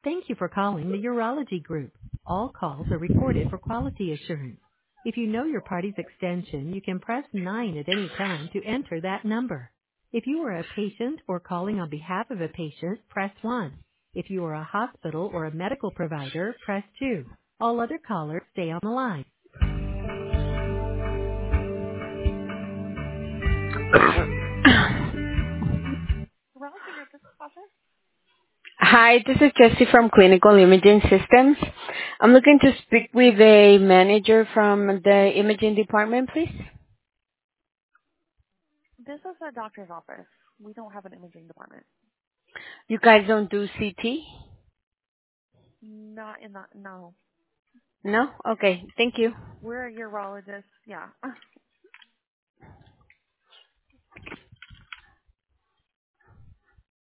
Thank you for calling the Urology Group. All calls are recorded for quality assurance. If you know your party's extension, you can press 9 at any time to enter that number. If you are a patient or calling on behalf of a patient, press 1. If you are a hospital or a medical provider, press 2. All other callers stay on the line. Urology Group, this is Sasha. Hi, this is Jessie from Clinical Imaging Systems. I'm looking to speak with a manager from the imaging department, please. This is a doctor's office. We don't have an imaging department. You guys don't do CT? Not in that, no. No? Okay, thank you. We're a urologist, yeah.